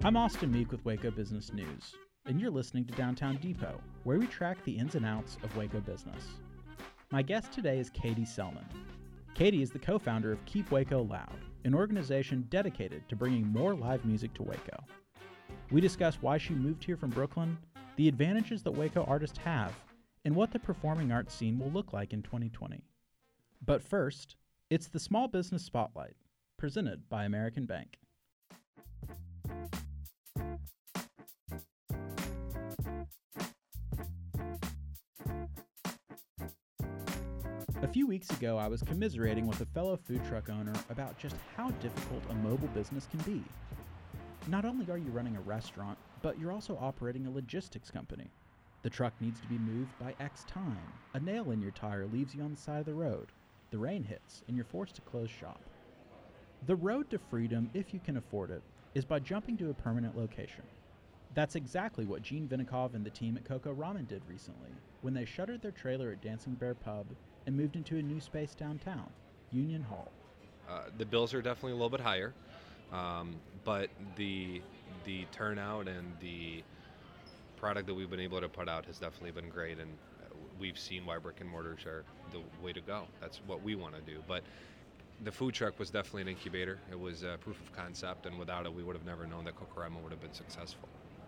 I'm Austin Meek with Waco Business News, and you're listening to Downtown Depot, where we track the ins and outs of Waco business. My guest today is Katie Selman. Katie is the co-founder of Keep Waco Loud, an organization dedicated to bringing more live music to Waco. We discuss why she moved here from Brooklyn, the advantages that Waco artists have, and what the performing arts scene will look like in 2020. But first, it's the Small Business Spotlight, presented by American Bank. A few weeks ago, I was commiserating with a fellow food truck owner about just how difficult a mobile business can be. Not only are you running a restaurant, but you're also operating a logistics company. The truck needs to be moved by X time. A nail in your tire leaves you on the side of the road. The rain hits, and you're forced to close shop. The road to freedom, if you can afford it, is by jumping to a permanent location. That's exactly what Gene Vinikov and the team at Coco Ramen did recently, when they shuttered their trailer at Dancing Bear Pub and moved into a new space downtown, Union Hall. The bills are definitely a little bit higher, but the turnout and the product that we've been able to put out has definitely been great, and we've seen why brick and mortars are the way to go. That's what we want to do. But the food truck was definitely an incubator. It was a proof of concept, and without it, we would have never known that Coco Ramen would have been successful.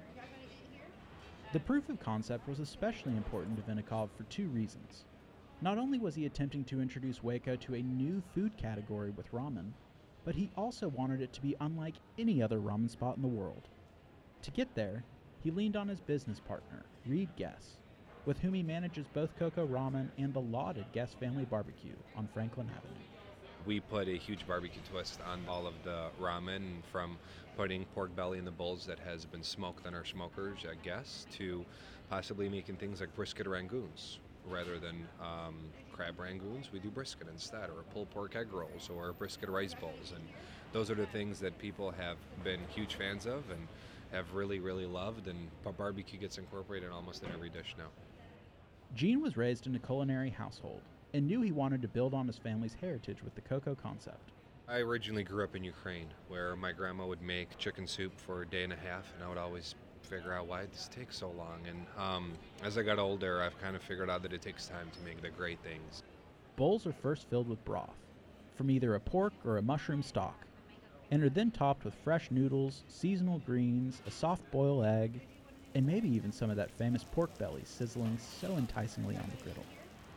The proof of concept was especially important to Vinikov for two reasons. Not only was he attempting to introduce Waco to a new food category with ramen, but he also wanted it to be unlike any other ramen spot in the world. To get there, he leaned on his business partner, Reed Guess, with whom he manages both Coco Ramen and the lauded Guess Family Barbecue on Franklin Avenue. We put a huge barbecue twist on all of the ramen, from putting pork belly in the bowls that has been smoked on our smokers at Guess to possibly making things like brisket rangoons. Rather than crab rangoons, we do brisket instead, or pulled pork egg rolls, or brisket rice bowls. And those are the things that people have been huge fans of and have really, really loved, and barbecue gets incorporated almost in every dish now. Gene was raised in a culinary household and knew he wanted to build on his family's heritage with the Coco concept. I originally grew up in Ukraine, where my grandma would make chicken soup for a day and a half, and I would always figure out why this takes so long. And as I got older, I've kind of figured out that it takes time to make the great things. Bowls are first filled with broth, from either a pork or a mushroom stock, and are then topped with fresh noodles, seasonal greens, a soft boiled egg, and maybe even some of that famous pork belly sizzling so enticingly on the griddle.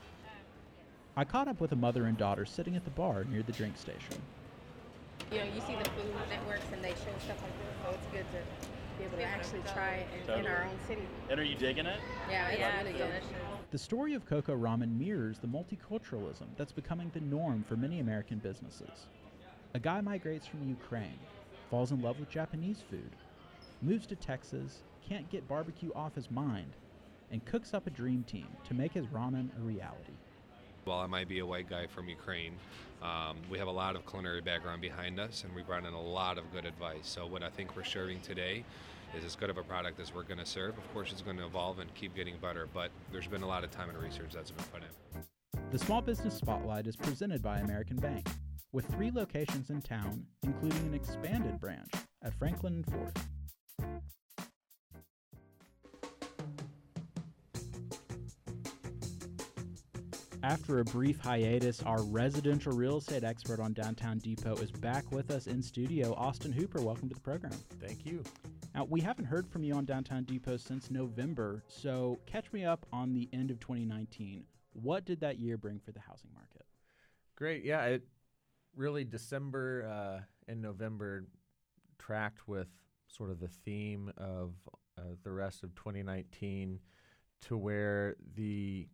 I caught up with a mother and daughter sitting at the bar near the drink station. You know, you see the Food Networks and they show stuff like this, so it's good to be able to actually try it in our own city. And are you digging it? Yeah, it's really good. The story of Coco Ramen mirrors the multiculturalism that's becoming the norm for many American businesses. A guy migrates from Ukraine, falls in love with Japanese food, moves to Texas, can't get barbecue off his mind, and cooks up a dream team to make his ramen a reality. While I might be a white guy from Ukraine, we have a lot of culinary background behind us, and we brought in a lot of good advice. So what I think we're serving today is as good of a product as we're going to serve. Of course, it's going to evolve and keep getting better, but there's been a lot of time and research that's been put in. The Small Business Spotlight is presented by American Bank, with 3 locations in town, including an expanded branch at Franklin and 4th. After a brief hiatus, our residential real estate expert on Downtown Depot is back with us in studio. Austin Hooper, welcome to the program. Thank you. Now, we haven't heard from you on Downtown Depot since November, so catch me up on the end of 2019. What did that year bring for the housing market? Great. Yeah, it really December and November tracked with sort of the theme of the rest of 2019, to where the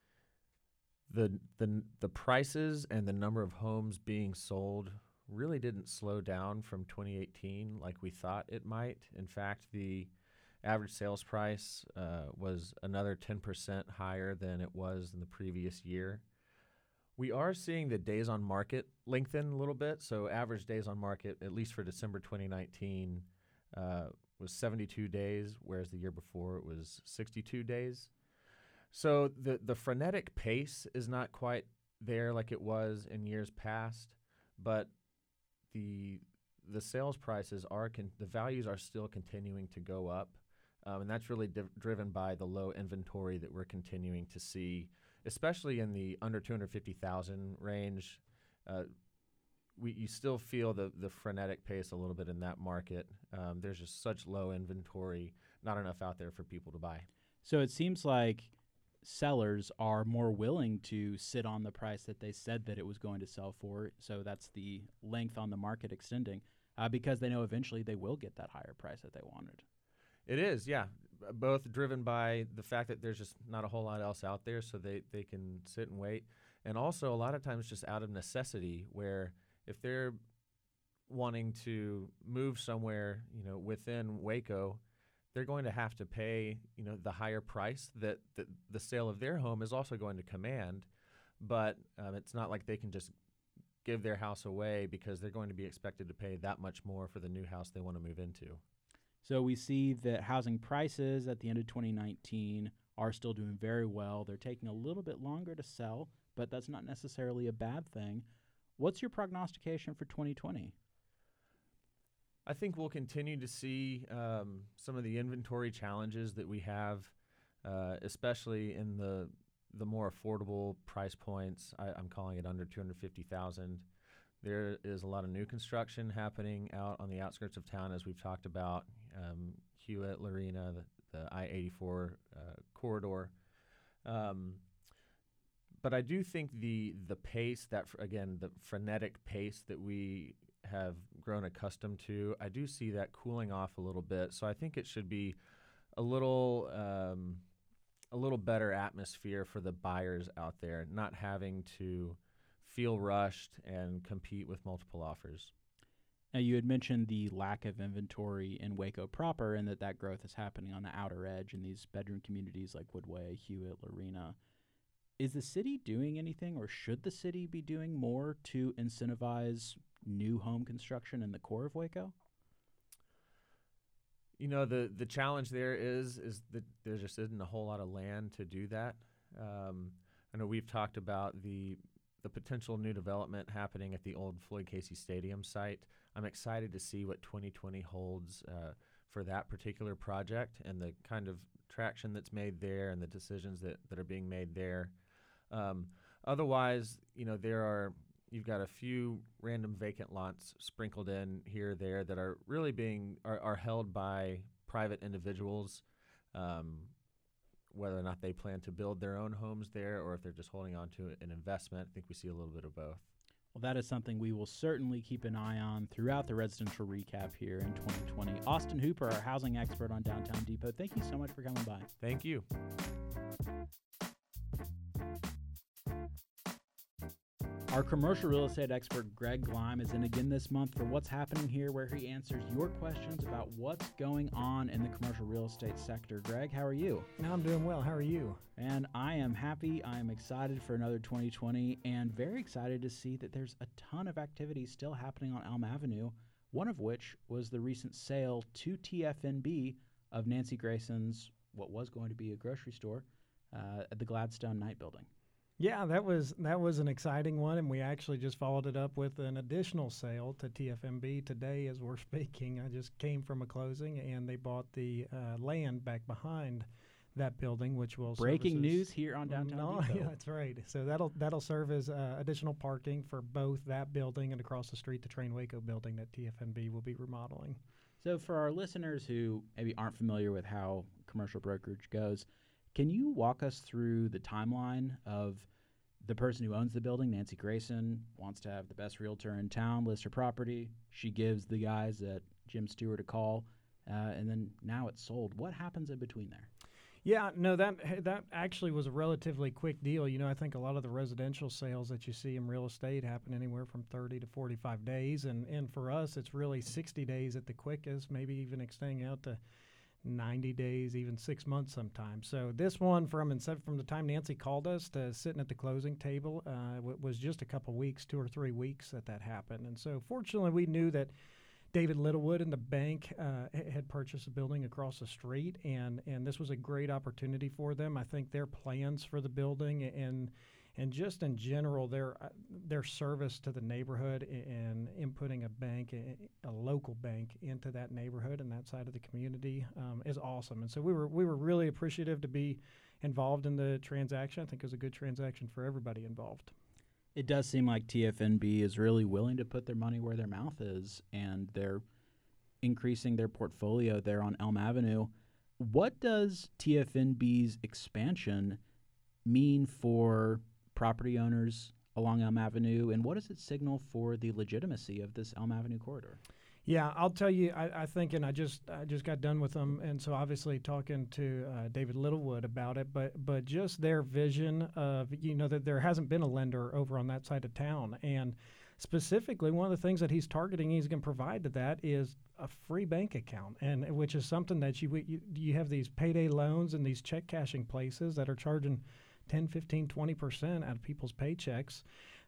prices and the number of homes being sold really didn't slow down from 2018 like we thought it might. In fact, the average sales price was another 10% higher than it was in the previous year. We are seeing the days on market lengthen a little bit. So average days on market, at least for December 2019, was 72 days, whereas the year before it was 62 days. So the frenetic pace is not quite there like it was in years past, but the the sales prices the values are still continuing to go up, and that's really driven by the low inventory that we're continuing to see, especially in the under 250,000 range. You still feel the frenetic pace a little bit in that market. There's just such low inventory, not enough out there for people to buy. So it seems like sellers are more willing to sit on the price that they said that it was going to sell for. So that's the length on the market extending, because they know eventually they will get that higher price that they wanted. It is, yeah. Both driven by the fact that there's just not a whole lot else out there, so they can sit and wait. And also a lot of times just out of necessity, where if they're wanting to move somewhere, within Waco, they're going to have to pay, the higher price that the sale of their home is also going to command. But it's not like they can just give their house away, because they're going to be expected to pay that much more for the new house they want to move into. So we see that housing prices at the end of 2019 are still doing very well. They're taking a little bit longer to sell, but that's not necessarily a bad thing. What's your prognostication for 2020? I think we'll continue to see some of the inventory challenges that we have, especially in the more affordable price points. I'm calling it under 250,000. There is a lot of new construction happening out on the outskirts of town, as we've talked about, Hewitt, Lorena, the I-84 corridor. But I do think the pace the frenetic pace that we have grown accustomed to, I do see that cooling off a little bit. So I think it should be a little better atmosphere for the buyers out there, not having to feel rushed and compete with multiple offers. Now, you had mentioned the lack of inventory in Waco proper, and that growth is happening on the outer edge in these bedroom communities like Woodway, Hewitt, Lorena. Is the city doing anything, or should the city be doing more to incentivize new home construction in the core of Waco? The challenge there is that there just isn't a whole lot of land to do that. I know we've talked about the potential new development happening at the old Floyd Casey Stadium site. I'm excited to see what 2020 holds for that particular project, and the kind of traction that's made there and the decisions that are being made there. Otherwise, you've got a few random vacant lots sprinkled in here or there that are really are held by private individuals, whether or not they plan to build their own homes there or if they're just holding on to an investment. I think we see a little bit of both. Well, that is something we will certainly keep an eye on throughout the residential recap here in 2020. Austin Hooper, our housing expert on Downtown Depot, thank you so much for coming by. Thank you. Our commercial real estate expert, Greg Gleim, is in again this month for What's Happening Here, where he answers your questions about what's going on in the commercial real estate sector. Greg, how are you? I'm doing well. How are you? And I am happy. I am excited for another 2020, and very excited to see that there's a ton of activity still happening on Elm Avenue, one of which was the recent sale to TFNB of Nancy Grayson's, what was going to be a grocery store, at the Gladstone Knight Building. Yeah, that was an exciting one, and we actually just followed it up with an additional sale to TFNB today as we're speaking. I just came from a closing, and they bought the land back behind that building, which will breaking news here on Downtown Depot. Yeah, that's right. So that'll serve as additional parking for both that building and across the street, the Train Waco building that TFNB will be remodeling. So for our listeners who maybe aren't familiar with how commercial brokerage goes, can you walk us through the timeline of the person who owns the building? Nancy Grayson wants to have the best realtor in town list her property. She gives the guys at Jim Stewart a call, and then now it's sold. What happens in between there? Yeah, no, that actually was a relatively quick deal. I think a lot of the residential sales that you see in real estate happen anywhere from 30 to 45 days, and for us, it's really 60 days at the quickest, maybe even extending out to 90 days, even 6 months sometimes. So this one, from the time Nancy called us to sitting at the closing table, was just a couple weeks, 2 or 3 weeks that happened. And so fortunately, we knew that David Littlewood and the bank had purchased a building across the street, and this was a great opportunity for them. I think their plans for the building and and just in general, their service to the neighborhood and inputting a local bank into that neighborhood and that side of the community is awesome. And so we were really appreciative to be involved in the transaction. I think it was a good transaction for everybody involved. It does seem like TFNB is really willing to put their money where their mouth is, and they're increasing their portfolio there on Elm Avenue. What does TFNB's expansion mean for property owners along Elm Avenue, and what does it signal for the legitimacy of this Elm Avenue corridor? Yeah, I'll tell you, I think, and I just got done with them, and so obviously talking to David Littlewood about it, but just their vision of, that there hasn't been a lender over on that side of town, and specifically one of the things that he's targeting, he's going to provide to that is a free bank account, and which is something that you have these payday loans and these check cashing places that are charging 10, 15, 20% out of people's paychecks,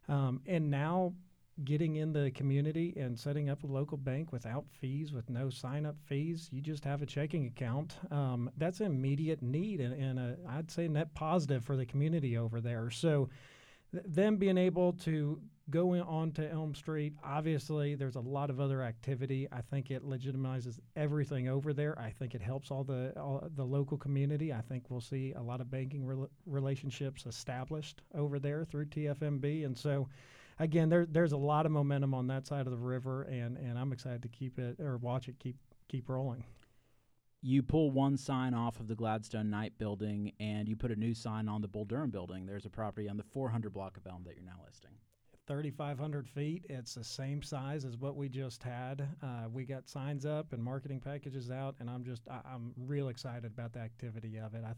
and now getting in the community and setting up a local bank without fees, with no sign-up fees. You just have a checking account. That's an immediate need and I'd say net positive for the community over there. So them being able to go onto Elm Street, obviously there's a lot of other activity. I think it legitimizes everything over there. I think it helps all the local community. I think we'll see a lot of banking relationships established over there through TFNB. And so again, there's a lot of momentum on that side of the river, and I'm excited to watch it keep rolling. You pull one sign off of the Gladstone Knight building, and you put a new sign on the Bull Durham building. There's a property on the 400 block of Elm that you're now listing. 3,500 feet. It's the same size as what we just had. We got signs up and marketing packages out, and I'm real excited about the activity of it.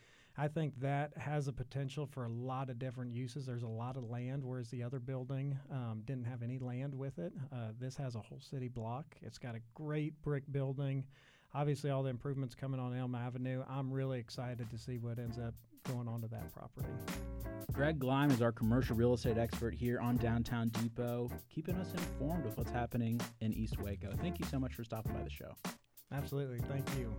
I think that has a potential for a lot of different uses. There's a lot of land, whereas the other building didn't have any land with it. This has a whole city block. It's got a great brick building. Obviously, all the improvements coming on Elm Avenue. I'm really excited to see what ends up going on to that property. Greg Gleim is our commercial real estate expert here on Downtown Depot, keeping us informed with what's happening in East Waco. Thank you so much for stopping by the show. Absolutely. Thank you.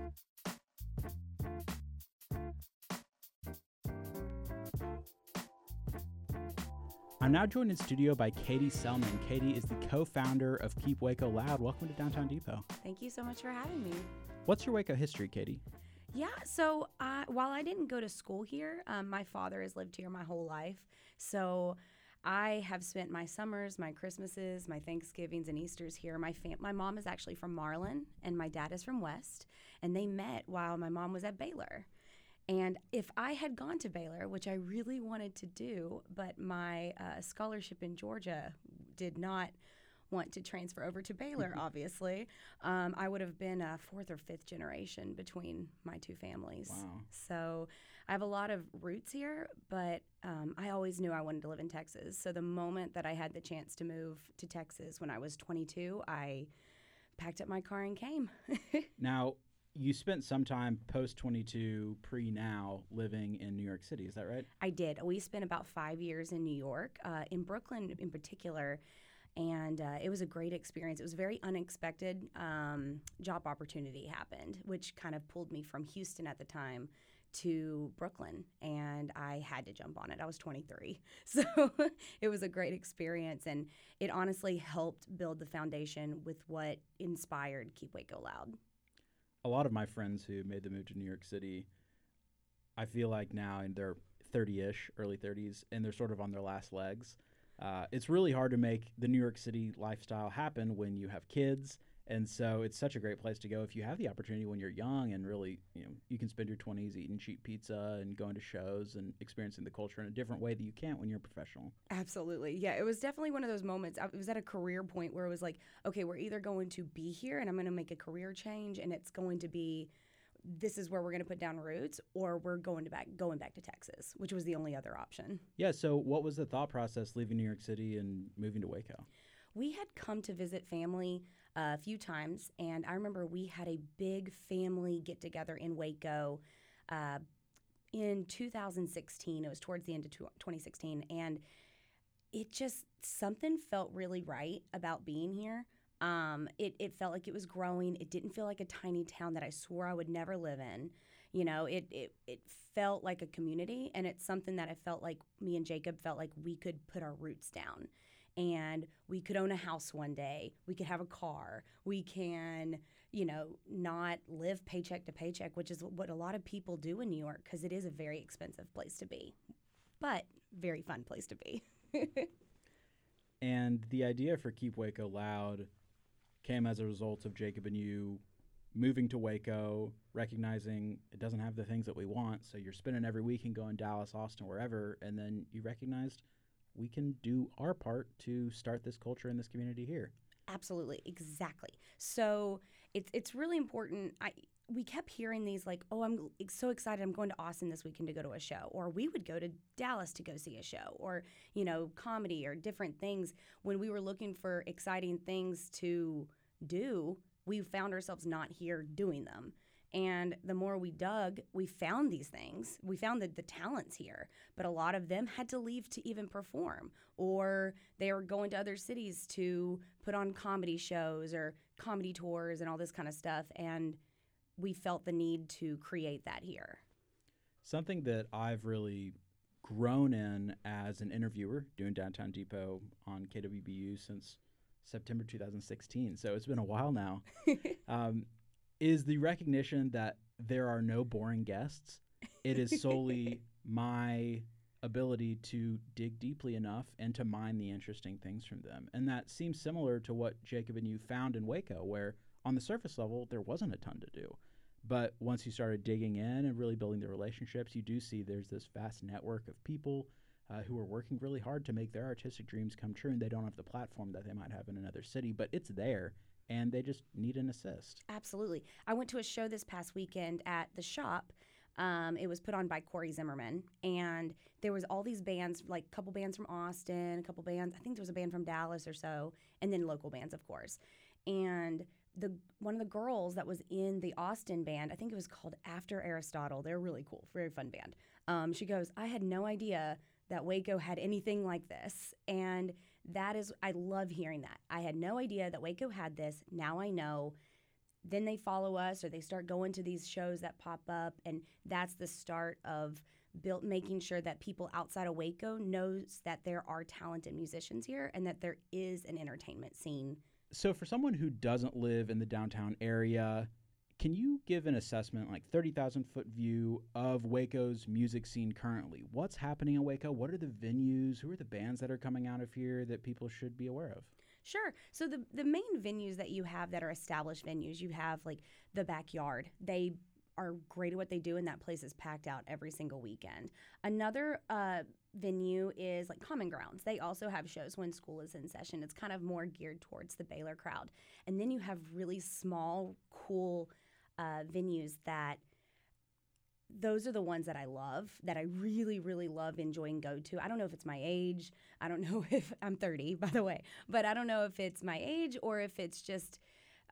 I'm now joined in studio by Katie Selman. Katie is the co-founder of Keep Waco Loud. Welcome to Downtown Depot. Thank you so much for having me. What's your Waco history, Katie? Yeah, so while I didn't go to school here, my father has lived here my whole life. So I have spent my summers, my Christmases, my Thanksgivings, and Easters here. My mom is actually from Marlin, and my dad is from West, and they met while my mom was at Baylor. And if I had gone to Baylor, which I really wanted to do, but my scholarship in Georgia did not want to transfer over to Baylor, obviously, I would have been a fourth or fifth generation between my two families. Wow. So I have a lot of roots here, but I always knew I wanted to live in Texas. So the moment that I had the chance to move to Texas when I was 22, I packed up my car and came. Now, you spent some time post-22, pre-now, living in New York City. Is that right? I did. We spent about 5 years in New York, in Brooklyn in particular, and it was a great experience. It was a very unexpected job opportunity happened, which kind of pulled me from Houston at the time to Brooklyn, and I had to jump on it. I was 23. So it was a great experience, and it honestly helped build the foundation with what inspired Keep Waco Loud. A lot of my friends who made the move to New York City, I feel like now in their 30-ish, early 30s, and they're sort of on their last legs. It's really hard to make the New York City lifestyle happen when you have kids, and so it's such a great place to go if you have the opportunity when you're young and really, you can spend your 20s eating cheap pizza and going to shows and experiencing the culture in a different way that you can't when you're a professional. Absolutely. Yeah, it was definitely one of those moments. It was at a career point where it was like, okay, we're either going to be here and I'm going to make a career change and it's going to be, this is where we're going to put down roots, or we're going back to Texas, which was the only other option. Yeah, so what was the thought process leaving New York City and moving to Waco? We had come to visit family a few times, and I remember we had a big family get-together in Waco in 2016. It was towards the end of 2016, and it just, something felt really right about being here. It felt like it was growing. It didn't feel like a tiny town that I swore I would never live in. You know, it felt like a community, and it's something that I felt like me and Jacob felt like we could put our roots down. And we could own a house one day. We could have a car. We can, you know, not live paycheck to paycheck, which is what a lot of people do in New York because it is a very expensive place to be, but very fun place to be. And the idea for Keep Waco Loud came as a result of Jacob and you moving to Waco, recognizing it doesn't have the things that we want, so you're spending every weekend going Dallas, Austin, wherever, and then you recognized we can do our part to start this culture in this community here. Absolutely, exactly. So it's really important. We kept hearing these like, oh, I'm so excited. I'm going to Austin this weekend to go to a show. Or we would go to Dallas to go see a show. Or, you know, comedy or different things. When we were looking for exciting things to do, we found ourselves not here doing them. And the more we dug, we found these things. We found the talents here. But a lot of them had to leave to even perform. Or they were going to other cities to put on comedy shows or comedy tours and all this kind of stuff. And we felt the need to create that here. Something that I've really grown in as an interviewer doing Downtown Depot on KWBU since September 2016, so it's been a while now, is the recognition that there are no boring guests. It is solely my ability to dig deeply enough and to mine the interesting things from them. And that seems similar to what Jacob and you found in Waco, where on the surface level, there wasn't a ton to do. But once you started digging in and really building the relationships, you do see there's this vast network of people who are working really hard to make their artistic dreams come true, and they don't have the platform that they might have in another city, but it's there, and they just need an assist. Absolutely. I went to a show this past weekend at the Shop. It was put on by Corey Zimmerman, and there was all these bands, like a couple bands from Austin, a couple bands, I think there was a band from Dallas or so, and then local bands, of course. And one of the girls that was in the Austin band, I think it was called After Aristotle. They're really cool, very fun band. She goes, I had no idea that Waco had anything like this. And that is, I love hearing that. I had no idea that Waco had this. Now I know. Then they follow us or they start going to these shows that pop up. And that's the start of making sure that people outside of Waco knows that there are talented musicians here and that there is an entertainment scene. So for someone who doesn't live in the downtown area, can you give an assessment, like 30,000-foot view of Waco's music scene currently? What's happening in Waco? What are the venues? Who are the bands that are coming out of here that people should be aware of? Sure. So the main venues that you have that are established venues, you have like the Backyard. They are great at what they do, and that place is packed out every single weekend. Another venue is like Common Grounds. They also have shows when school is in session. It's kind of more geared towards the Baylor crowd. And then you have really small, cool venues that those are the ones that I love, that I really, really love enjoying go to. I don't know if it's my age. I don't know if I'm 30, by the way, but I don't know if it's my age or if it's just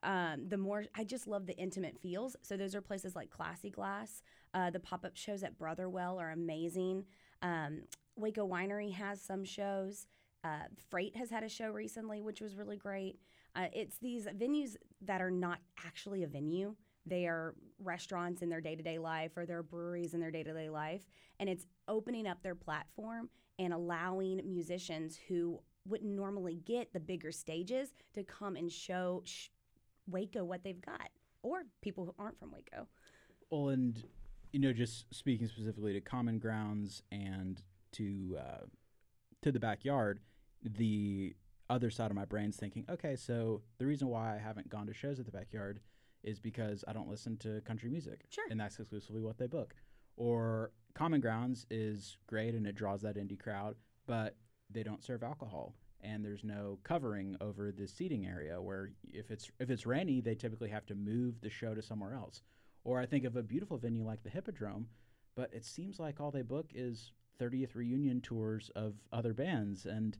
I just love the intimate feels. So those are places like Classy Glass. The pop-up shows at Brotherwell are amazing. Waco Winery has some shows. Freight has had a show recently, which was really great. It's these venues that are not actually a venue. They are restaurants in their day-to-day life, or they're breweries in their day-to-day life. And it's opening up their platform and allowing musicians who wouldn't normally get the bigger stages to come and show Waco what they've got, or people who aren't from Waco. Well, and, you know, just speaking specifically to Common Grounds and to the Backyard, the other side of my brain's thinking, okay, so the reason why I haven't gone to shows at the Backyard is because I don't listen to country music. Sure. And that's exclusively what they book. Or Common Grounds is great and it draws that indie crowd, but they don't serve alcohol. And there's no covering over the seating area where if it's rainy, they typically have to move the show to somewhere else. Or I think of a beautiful venue like the Hippodrome, but it seems like all they book is 30th reunion tours of other bands. And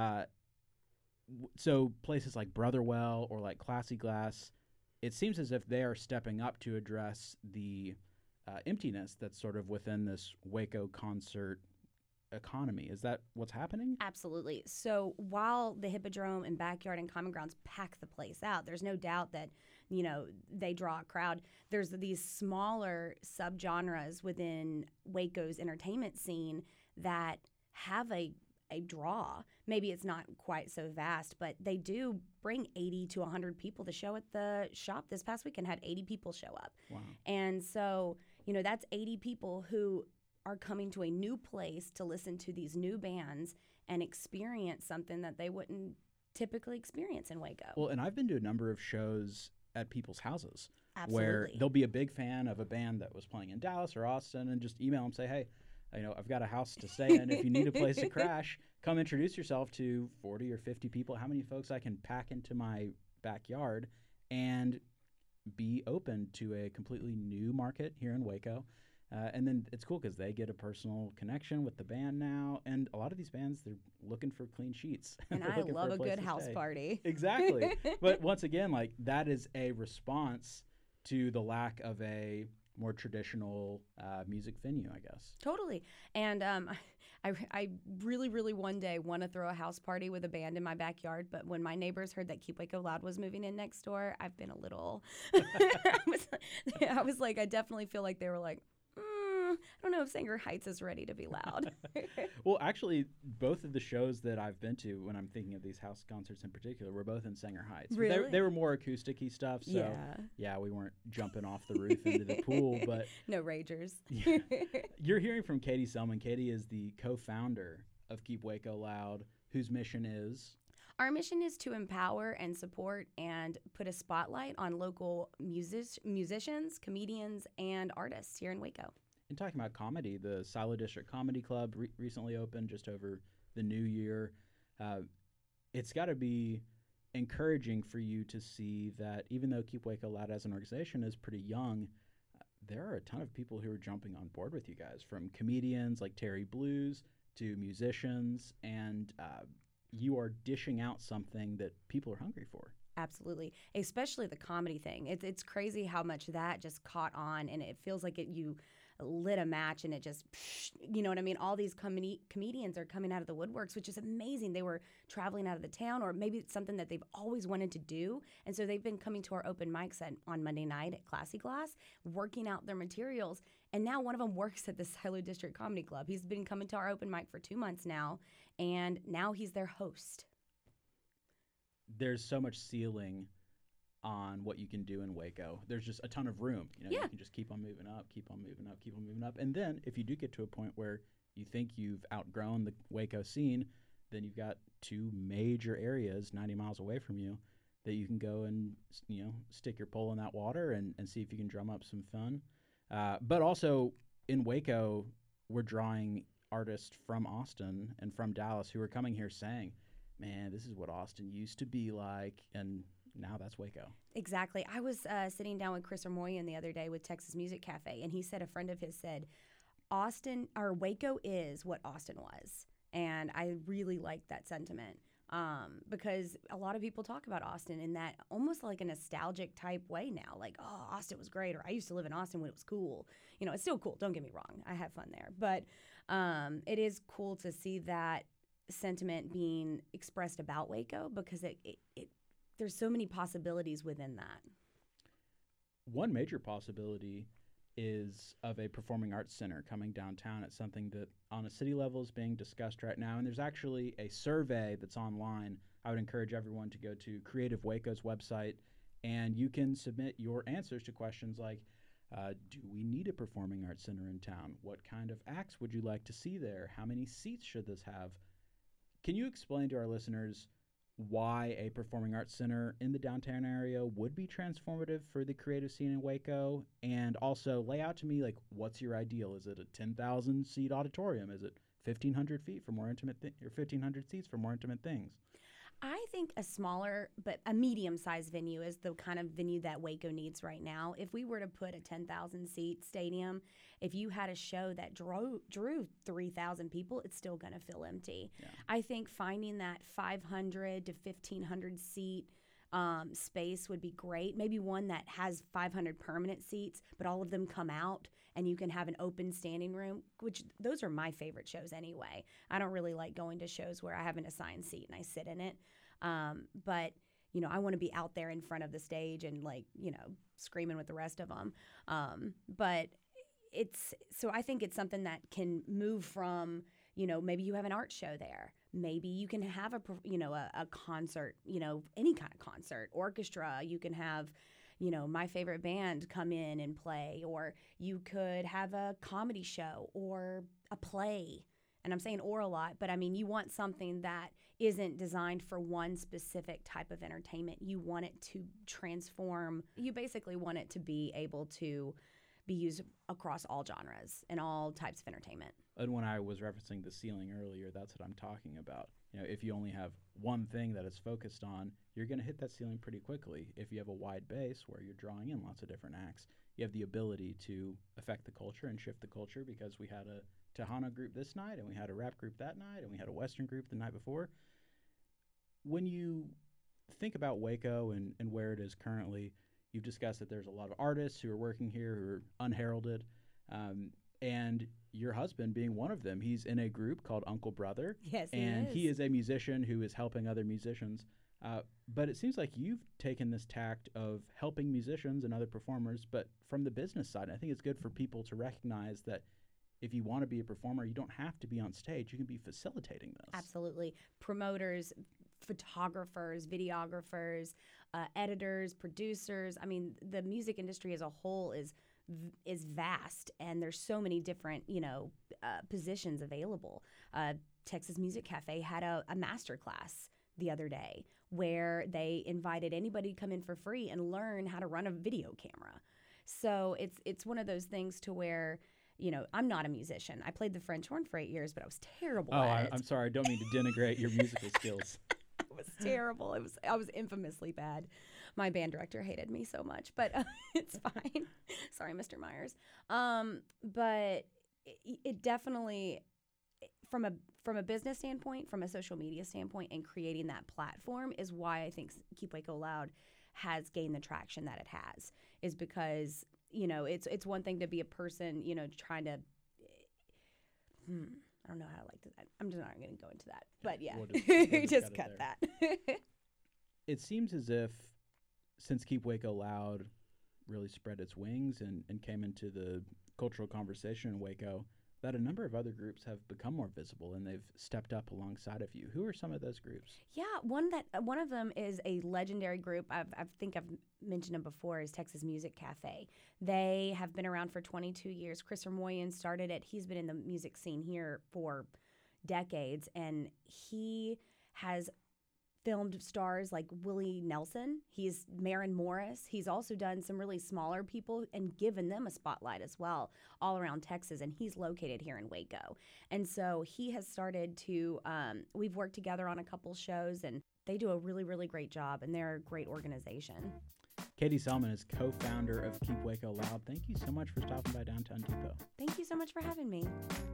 so places like Brotherwell or like Classy Glass, it seems as if they are stepping up to address the emptiness that's sort of within this Waco concert economy. Is that what's happening? Absolutely. So while the Hippodrome and Backyard and Common Grounds pack the place out, there's no doubt that, they draw a crowd. There's these smaller subgenres within Waco's entertainment scene that have a draw. Maybe it's not quite so vast, but they do bring 80 to 100 people. The show at the shop this past weekend had 80 people show up. Wow. And so, that's 80 people who are coming to a new place to listen to these new bands and experience something that they wouldn't typically experience in Waco. Well, and I've been to a number of shows at people's houses where Absolutely. they'll be a big fan of a band that was playing in Dallas or Austin and just email them, say, hey, I've got a house to stay in. If you need a place to crash, come introduce yourself to 40 or 50 people, how many folks I can pack into my backyard, and be open to a completely new market here in Waco. And then it's cool because they get a personal connection with the band now. And a lot of these bands, they're looking for clean sheets. And They're I looking for love a place good to house stay. party. Exactly. But once again, like, that is a response to the lack of a more traditional music venue, I guess. Totally. And I really, really one day want to throw a house party with a band in my backyard. But when my neighbors heard that Keep Waco Loud was moving in next door, I've been a little, I was like, I definitely feel like they were like, I don't know if Sanger Heights is ready to be loud. Well, actually, both of the shows that I've been to, when I'm thinking of these house concerts in particular, were both in Sanger Heights. Really? They were more acoustic-y stuff, so yeah, we weren't jumping off the roof into the pool, but No ragers. yeah. You're hearing from Katie Selman. Katie is the co-founder of Keep Waco Loud, whose mission is... Our mission is to empower and support and put a spotlight on local musicians, comedians, and artists here in Waco. And talking about comedy, the Silo District Comedy Club recently opened just over the new year. It's got to be encouraging for you to see that even though Keep Waco Loud as an organization is pretty young, there are a ton of people who are jumping on board with you guys, from comedians like Terry Blues to musicians, and you are dishing out something that people are hungry for. Absolutely, especially the comedy thing. It's crazy how much that just caught on, and it feels like you lit a match and it just, you know what I mean? All these comedians are coming out of the woodworks, which is amazing. They were traveling out of the town, or maybe it's something that they've always wanted to do. And so they've been coming to our open mics on Monday night at Classy Glass, working out their materials. And now one of them works at the Silo District Comedy Club. He's been coming to our open mic for 2 months now, and now he's their host. There's so much ceiling on what you can do in Waco. There's just a ton of room. You can just keep on moving up, keep on moving up, keep on moving up. And then if you do get to a point where you think you've outgrown the Waco scene, then you've got 2 major areas 90 miles away from you that you can go and, stick your pole in that water and see if you can drum up some fun. But also in Waco, we're drawing artists from Austin and from Dallas who are coming here saying, man, this is what Austin used to be like, and now that's Waco. Exactly. I was sitting down with Chris Ermoyan the other day with Texas Music Cafe, and he said a friend of his said, Waco is what Austin was. And I really like that sentiment because a lot of people talk about Austin in that almost like a nostalgic type way now. Like, oh, Austin was great, or I used to live in Austin when it was cool. It's still cool. Don't get me wrong. I have fun there. But it is cool to see that sentiment being expressed about Waco because it there's so many possibilities within that. One major possibility is of a performing arts center coming downtown. It's something that on a city level is being discussed right now, and there's actually a survey that's online. I would encourage everyone to go to Creative Waco's website, and you can submit your answers to questions like, do we need a performing arts center in town? What kind of acts would you like to see there? How many seats should this have? Can you explain to our listeners why a performing arts center in the downtown area would be transformative for the creative scene in Waco? And also lay out to me, like, what's your ideal? Is it a 10,000 seat auditorium? Is it 1,500 feet for more intimate or 1,500 seats for more intimate things? I think a smaller but a medium-sized venue is the kind of venue that Waco needs right now. If we were to put a 10,000-seat stadium, if you had a show that drew 3,000 people, it's still going to feel empty. Yeah. I think finding that 500 to 1,500 seat space would be great. Maybe one that has 500 permanent seats, but all of them come out and you can have an open standing room, which those are my favorite shows anyway. I don't really like going to shows where I have an assigned seat and I sit in it. But I want to be out there in front of the stage and screaming with the rest of them. But I think it's something that can move from, maybe you have an art show there. Maybe you can have a concert, any kind of concert, orchestra. You can have, my favorite band come in and play, or you could have a comedy show or a play. And I'm saying or a lot, but I mean, you want something that isn't designed for one specific type of entertainment. You want it to transform. You basically want it to be able to be used across all genres and all types of entertainment. And when I was referencing the ceiling earlier, that's what I'm talking about. If you only have one thing that it's focused on, you're going to hit that ceiling pretty quickly. If you have a wide base where you're drawing in lots of different acts, you have the ability to affect the culture and shift the culture, because we had a Tejano group this night, and we had a rap group that night, and we had a Western group the night before. When you think about Waco and where it is currently, you've discussed that there's a lot of artists who are working here who are unheralded, and your husband being one of them. He's in a group called Uncle Brother. Yes, and he is a musician who is helping other musicians. But it seems like you've taken this tact of helping musicians and other performers, but from the business side. I think it's good for people to recognize that if you want to be a performer, you don't have to be on stage. You can be facilitating this. Absolutely. Promoters, photographers, videographers, editors, producers. I mean, the music industry as a whole is vast, and there's so many different, positions available. Texas Music Cafe had a master class the other day where they invited anybody to come in for free and learn how to run a video camera. So it's one of those things to where, I'm not a musician. I played the French horn for 8 years, but I was terrible at it. I'm sorry. I don't mean to denigrate your musical skills. It was terrible. I was infamously bad. My band director hated me so much, but it's fine. Sorry, Mr. Myers. But it definitely, from a business standpoint, from a social media standpoint, and creating that platform is why I think Keep Waco Loud has gained the traction that it has. Is because it's one thing to be a person, trying to. I don't know how I like to. I'm just not going to go into that. But yeah, we'll just cut that. It seems as if, since Keep Waco Loud really spread its wings and came into the cultural conversation in Waco, that a number of other groups have become more visible and they've stepped up alongside of you. Who are some of those groups? Yeah, one of them is a legendary group. I think I've mentioned them before, is Texas Music Cafe. They have been around for 22 years. Chris Ramoyan started it. He's been in the music scene here for decades, and he has filmed stars like Willie Nelson. He's Maren Morris. He's also done some really smaller people and given them a spotlight as well all around Texas, and he's located here in Waco. And so he has started to, we've worked together on a couple shows, and they do a really, really great job, and they're a great organization. Katie Selman is co-founder of Keep Waco Loud. Thank you so much for stopping by Downtown Depot. Thank you so much for having me.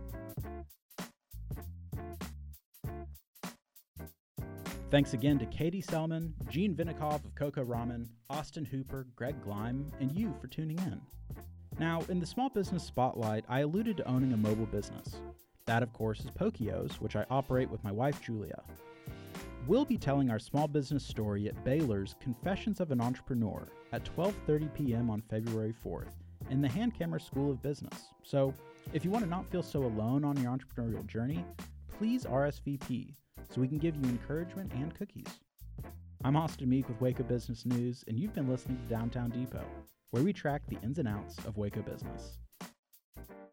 Thanks again to Katie Selman, Gene Vinikov of Coco Ramen, Austin Hooper, Greg Gleim, and you for tuning in. Now, in the Small Business Spotlight, I alluded to owning a mobile business. That, of course, is Pokios, which I operate with my wife, Julia. We'll be telling our small business story at Baylor's Confessions of an Entrepreneur at 12:30 p.m. on February 4th in the Hankamer School of Business. So, if you want to not feel so alone on your entrepreneurial journey, please RSVP so we can give you encouragement and cookies. I'm Austin Meek with Waco Business News, and you've been listening to Downtown Depot, where we track the ins and outs of Waco business.